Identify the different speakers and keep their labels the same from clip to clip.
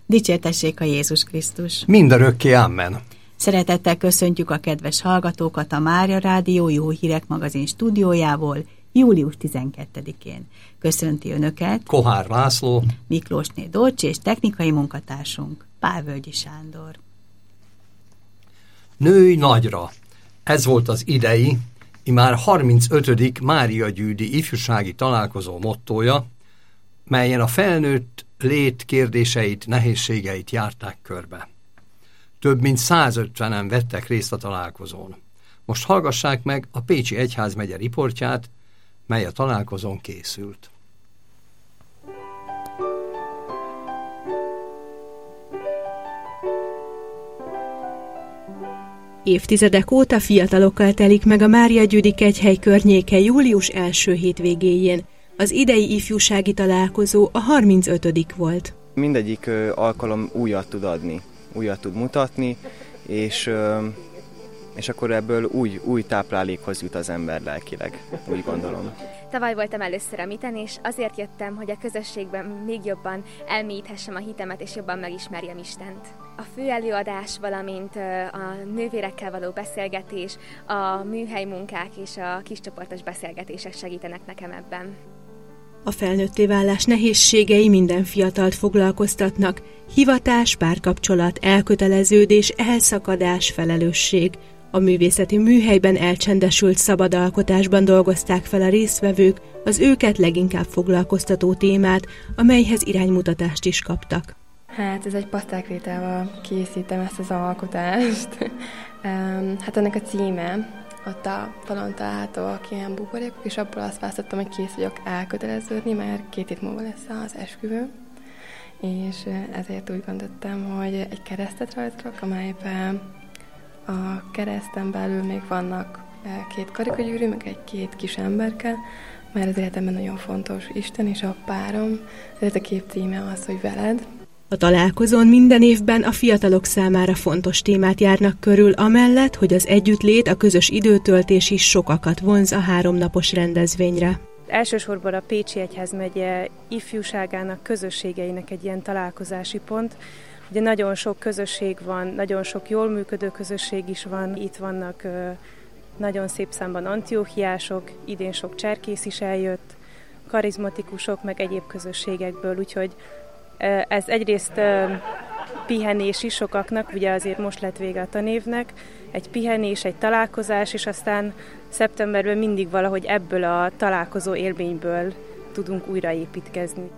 Speaker 1: Dicsértessék a Jézus Krisztus!
Speaker 2: Mindörökké amen!
Speaker 1: Szeretettel köszöntjük a kedves hallgatókat a Mária Rádió Jó Hírek magazin stúdiójából július 12-én. Köszönti Önöket
Speaker 2: Kohár László,
Speaker 1: Miklósné Dolcsi és technikai munkatársunk Pál Völgyi Sándor.
Speaker 2: Nőj nagyra! Ez volt az idei, immár 35. Mária Gyűdi ifjúsági találkozó mottója, melyen a felnőtt lét kérdéseit, nehézségeit járták körbe. Több mint 150-en vettek részt a találkozón. Most hallgassák meg a Pécsi Egyházmegye riportját, mely a találkozón készült.
Speaker 3: Évtizedek óta fiatalokkal telik meg a Mária Gyüdi kegyhely környéke július első hétvégéjén. Az idei ifjúsági találkozó a 35. volt.
Speaker 4: Mindegyik alkalom újat tud adni, újat tud mutatni, és akkor ebből új táplálékhoz jut az ember lelkileg, úgy gondolom.
Speaker 5: Tavaly voltam először a miten, és azért jöttem, hogy a közösségben még jobban elmélyíthessem a hitemet, és jobban megismerjem Istent. A fő előadás, valamint a nővérekkel való beszélgetés, a műhelymunkák és a kiscsoportos beszélgetések segítenek nekem ebben.
Speaker 3: A felnőtté válás nehézségei minden fiatalt foglalkoztatnak. Hivatás, párkapcsolat, elköteleződés, elszakadás, felelősség. A művészeti műhelyben elcsendesült szabadalkotásban dolgozták fel a résztvevők az őket leginkább foglalkoztató témát, amelyhez iránymutatást is kaptak.
Speaker 6: Hát ez egy pasztákrétával készítem ezt az alkotást. Hát ennek a címe, ott a falon találhatóak ilyen buborékok, és abból azt választottam, hogy kész vagyok elköteleződni, mert 2 hét múlva lesz az esküvő. És ezért úgy gondoltam, hogy egy keresztet rajzolok, amelyben a kereszten belül még vannak 2 karikagyűrű, meg 2 kis emberke, mert az életemben nagyon fontos Isten és a párom. Ez a kép címe az, hogy veled.
Speaker 3: A találkozón minden évben a fiatalok számára fontos témát járnak körül, amellett, hogy az együttlét, a közös időtöltés is sokakat vonz a 3 napos rendezvényre.
Speaker 7: Elsősorban a Pécsi Egyházmegye ifjúságának, közösségeinek egy ilyen találkozási pont. Ugye nagyon sok közösség van, nagyon sok jól működő közösség is van. Itt vannak nagyon szép számban antióchiások, idén sok cserkész is eljött, karizmatikusok, meg egyéb közösségekből, úgyhogy ez egyrészt pihenés is sokaknak, ugye azért most lett vége a tanévnek, egy pihenés, egy találkozás, és aztán szeptemberben mindig valahogy ebből a találkozó élményből tudunk újraépítkezni.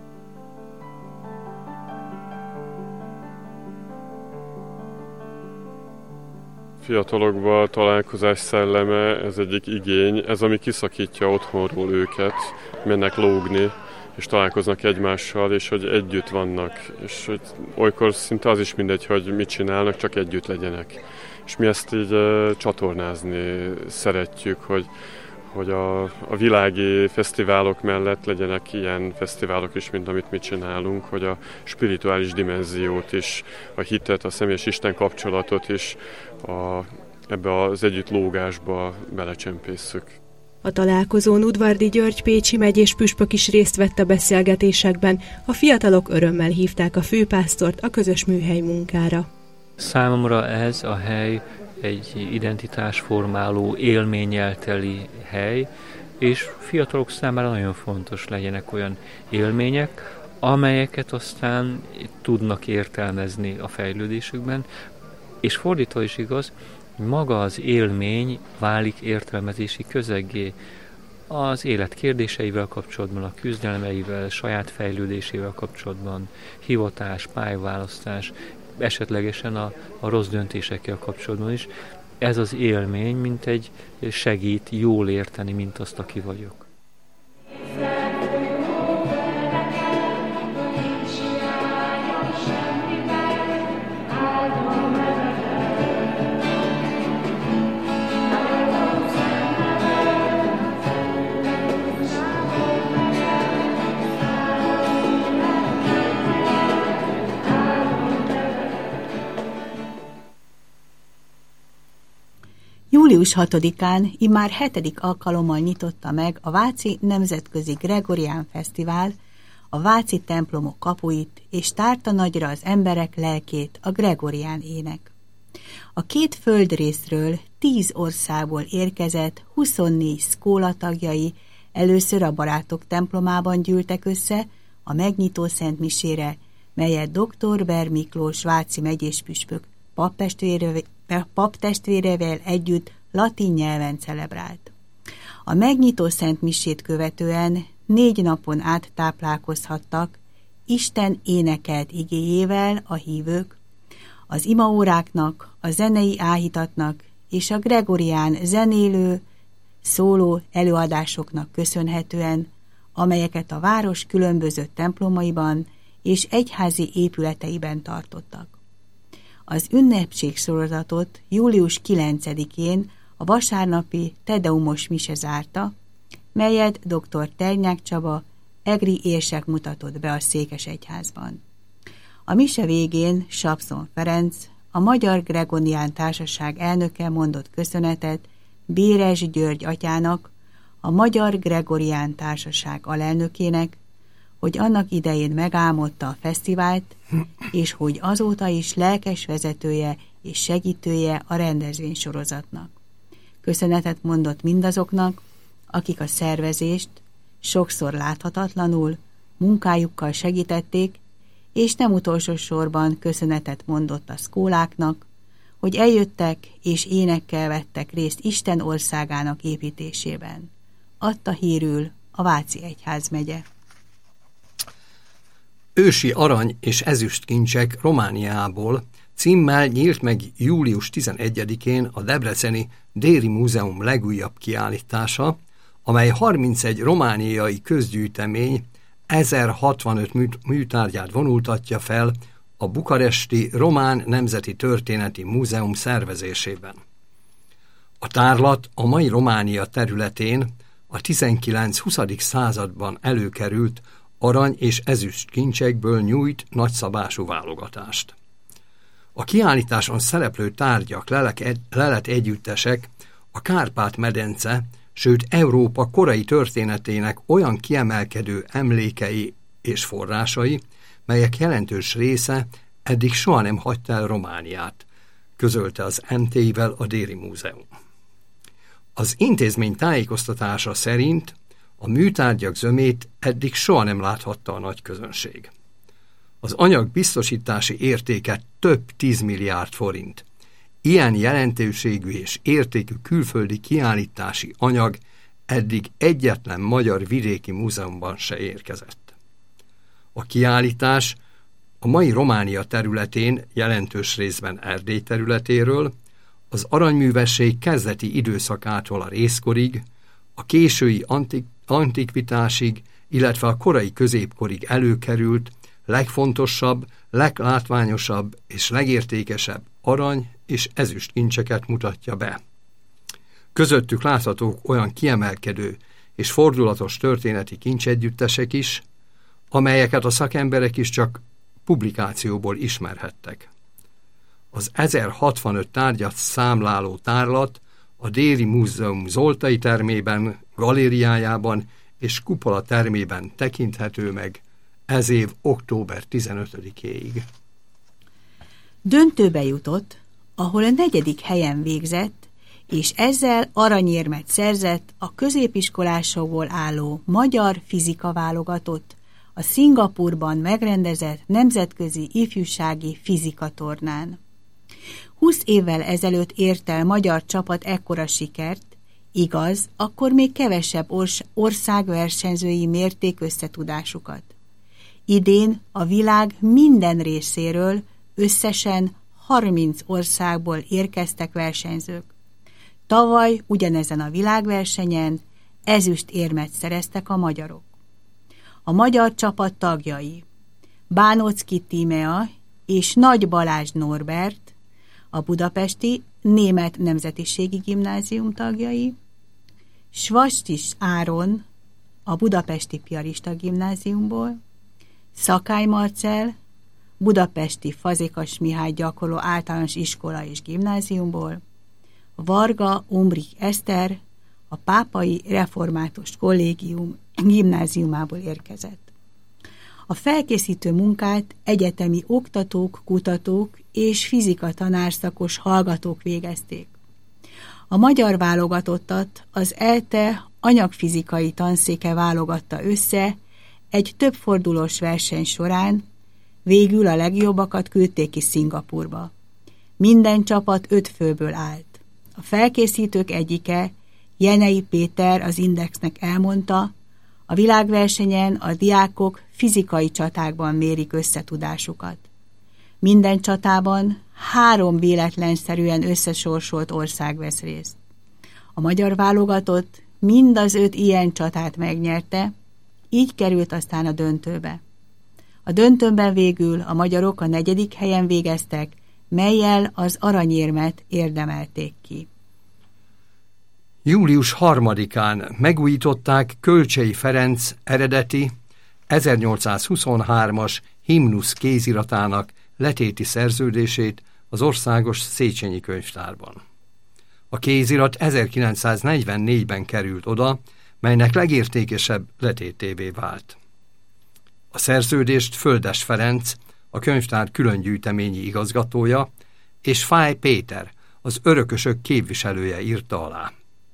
Speaker 8: Fiatalokban a találkozás szelleme, ez egyik igény, ez ami kiszakítja otthonról őket, mennek lógni, és találkoznak egymással, és hogy együtt vannak, és hogy olykor szinte az is mindegy, hogy mit csinálnak, csak együtt legyenek. És mi ezt így csatornázni szeretjük, hogy a világi fesztiválok mellett legyenek ilyen fesztiválok is, mint amit mi csinálunk, hogy a spirituális dimenziót is, a hitet, a személyes Isten kapcsolatot is ebbe az együtt lógásba belecsempésszük.
Speaker 3: A találkozón Udvardy György Pécsi megyés püspök is részt vett a beszélgetésekben. A fiatalok örömmel hívták a főpásztort a közös műhely munkára.
Speaker 9: Számomra ez a hely egy identitásformáló, élménnyel teli hely, és fiatalok számára nagyon fontos legyenek olyan élmények, amelyeket aztán tudnak értelmezni a fejlődésükben, és fordítva is igaz, maga az élmény válik értelmezési közeggé az élet kérdéseivel kapcsolatban, a küzdelmeivel, saját fejlődésével kapcsolatban, hivatás, pályaválasztás, esetlegesen a rossz döntésekkel kapcsolatban is. Ez az élmény, mint egy segít jól érteni, mint azt, aki vagyok.
Speaker 1: Július 6-án immár 7. alkalommal nyitotta meg a Váci Nemzetközi Gregorián Fesztivál a váci templomok kapuit, és tárta nagyra az emberek lelkét a gregorián ének. A 2 földrészről 10 országból érkezett 24 szkóla tagjai először a Barátok templomában gyűltek össze a megnyitó szentmisére, melyet dr. Ber Miklós váci megyéspüspök paptestvérevel együtt latin nyelven celebrált. A megnyitó szentmisét követően 4 napon át táplálkozhattak Isten énekelt igéjével a hívők, az imaóráknak, a zenei áhítatnak és a gregorián zenélő, szóló előadásoknak köszönhetően, amelyeket a város különböző templomaiban és egyházi épületeiben tartottak. Az ünnepségsorozatot július 9-én a vasárnapi tedeumos mise zárta, melyet dr. Ternyák Csaba, egri érsek mutatott be a Székesegyházban. A mise végén Sapszon Ferenc, a Magyar Gregorián Társaság elnöke mondott köszönetet Béres György atyának, a Magyar Gregorián Társaság alelnökének, hogy annak idején megálmodta a fesztivált, és hogy azóta is lelkes vezetője és segítője a rendezvénysorozatnak. Köszönetet mondott mindazoknak, akik a szervezést sokszor láthatatlanul munkájukkal segítették, és nem utolsó sorban köszönetet mondott a szkóláknak, hogy eljöttek és énekkel vettek részt Isten országának építésében. Adta hírül a Váci egyházmegye.
Speaker 2: Ősi arany és ezüst kincsek Romániából címmel nyílt meg július 11-én a debreceni Déri Múzeum legújabb kiállítása, amely 31 romániai közgyűjtemény 1065 műtárgyát vonultatja fel a bukaresti Román Nemzeti Történeti Múzeum szervezésében. A tárlat a mai Románia területén a 19-20. században előkerült arany és ezüst kincsekből nyújt nagyszabású válogatást. A kiállításon szereplő tárgyak, lelet együttesek a Kárpát-medence, sőt Európa korai történetének olyan kiemelkedő emlékei és forrásai, melyek jelentős része eddig soha nem hagyta el Romániát, közölte az MT-vel a Déri Múzeum. Az intézmény tájékoztatása szerint a műtárgyak zömét eddig soha nem láthatta a nagy közönség. Az anyag biztosítási értéke több 10 milliárd forint. Ilyen jelentőségű és értékű külföldi kiállítási anyag eddig egyetlen magyar vidéki múzeumban se érkezett. A kiállítás a mai Románia területén, jelentős részben Erdély területéről, az aranyművesség kezdeti időszakától a részkorig, a késői antikvitásig, illetve a korai középkorig előkerült legfontosabb, leglátványosabb és legértékesebb arany és ezüst kincseket mutatja be. Közöttük láthatók olyan kiemelkedő és fordulatos történeti kincsegyüttesek is, amelyeket a szakemberek is csak publikációból ismerhettek. Az 1065 tárgyat számláló tárlat a Déri Múzeum Zoltai termében, galériájában és kupola termében tekinthető meg ez év október 15-éig.
Speaker 1: Döntőbe jutott, ahol a 4. helyen végzett, és ezzel aranyérmet szerzett a középiskolásokból álló magyar fizika válogatott, a Szingapurban megrendezett nemzetközi ifjúsági fizikatornán. 20 évvel ezelőtt ért el magyar csapat ekkora sikert, igaz, akkor még kevesebb ország versenyzői mérték összetudásukat. Idén a világ minden részéről összesen 30 országból érkeztek versenyzők. Tavaly ugyanezen a világversenyen ezüst érmet szereztek a magyarok. A magyar csapat tagjai Bánocki Tímea és Nagy Balázs Norbert, a budapesti Német Nemzetiségi Gimnázium tagjai, Svastis Áron, a budapesti Piarista Gimnáziumból, Szakály Marcell, budapesti Fazekas Mihály Gyakorló Általános Iskola és Gimnáziumból, Varga Umbrik Eszter, a Pápai Református Kollégium gimnáziumából érkezett. A felkészítő munkát egyetemi oktatók, kutatók és fizika tanárszakos hallgatók végezték. A magyar válogatottat az ELTE anyagfizikai tanszéke válogatta össze egy többfordulós verseny során, végül a legjobbakat küldték ki Szingapurba. Minden csapat 5 főből állt. A felkészítők egyike, Jenei Péter az Indexnek elmondta, a világversenyen a diákok fizikai csatákban mérik összetudásukat. Minden csatában 3 véletlenszerűen összesorsolt ország vesz részt. A magyar válogatott mind az 5 ilyen csatát megnyerte, így került aztán a döntőbe. A döntőben végül a magyarok a 4. helyen végeztek, mellyel az aranyérmet érdemelték ki.
Speaker 2: Július 3-án megújították Kölcsey Ferenc eredeti 1823-as himnusz kéziratának letéti szerződését az Országos Széchenyi Könyvtárban. A kézirat 1944-ben került oda, melynek legértékesebb letétévé vált. A szerződést Földes Ferenc, a könyvtár különgyűjteményi igazgatója, és Fáy Péter, az örökösök képviselője írta alá.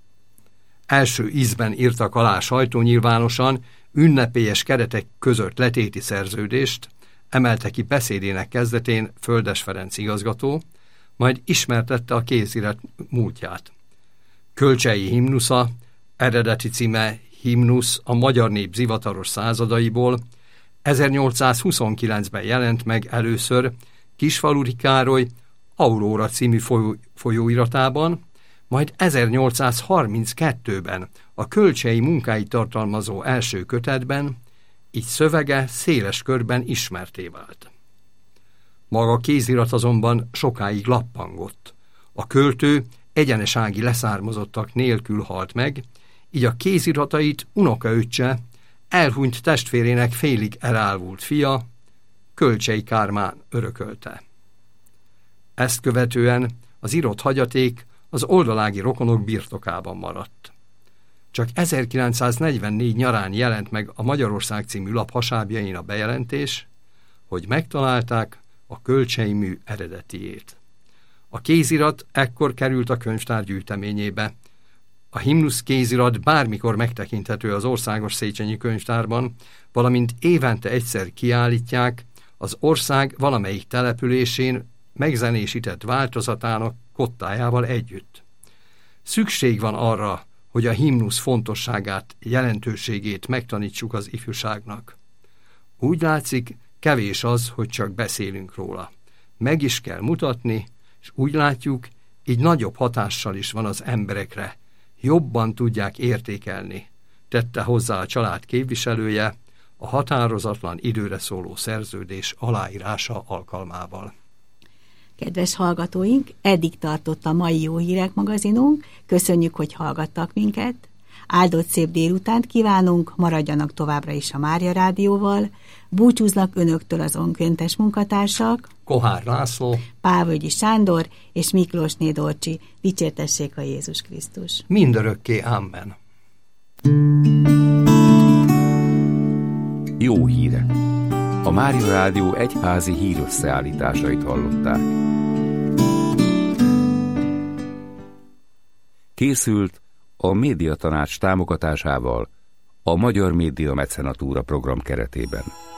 Speaker 2: Első ízben írtak alá sajtónyilvánosan, ünnepélyes keretek között letéti szerződést, emelte ki beszédének kezdetén Földes Ferenc igazgató, majd ismertette a kézirat múltját. Kölcseyi himnusza, eredeti címe Himnusz a magyar nép zivataros századaiból, 1829-ben jelent meg először Kisfaludy Károly Aurora című folyóiratában, majd 1832-ben a Kölcsey munkáit tartalmazó első kötetben, így szövege széles körben ismertté vált. Maga a kézirat azonban sokáig lappangott. A költő egyenesági leszármazottak nélkül halt meg, így a kéziratait unokaöccse, elhunyt testvérének félig elárvult fia, Kölcsey Kármán örökölte. Ezt követően az írott hagyaték az oldalági rokonok birtokában maradt. Csak 1944 nyarán jelent meg a Magyarország című lap hasábjain a bejelentés, hogy megtalálták a Kölcsey mű eredetiét. A kézirat ekkor került a könyvtár gyűjteményébe. A himnusz kézirat bármikor megtekinthető az Országos Széchenyi Könyvtárban, valamint évente egyszer kiállítják az ország valamelyik településén megzenésített változatának kottájával együtt. Szükség van arra, hogy a himnusz fontosságát, jelentőségét megtanítsuk az ifjúságnak. Úgy látszik, kevés az, hogy csak beszélünk róla. Meg is kell mutatni, és úgy látjuk, így nagyobb hatással is van az emberekre, jobban tudják értékelni, tette hozzá a család képviselője a határozatlan időre szóló szerződés aláírása alkalmával.
Speaker 1: Kedves hallgatóink, eddig tartott a mai Jó Hírek magazinunk, köszönjük, hogy hallgattak minket, áldott szép délutánt kívánunk, maradjanak továbbra is a Mária Rádióval, búcsúznak önöktől az önkéntes munkatársak,
Speaker 2: Kohár László,
Speaker 1: Pálvölgyi Sándor és Miklósné Dorcsi. Dicsértessék a Jézus Krisztus!
Speaker 2: Mindörökké Amen!
Speaker 10: Jó hírek! A Mária Rádió egyházi hírösszeállításait hallották. Készült a Médiatanács támogatásával a Magyar Média Mecenatúra program keretében.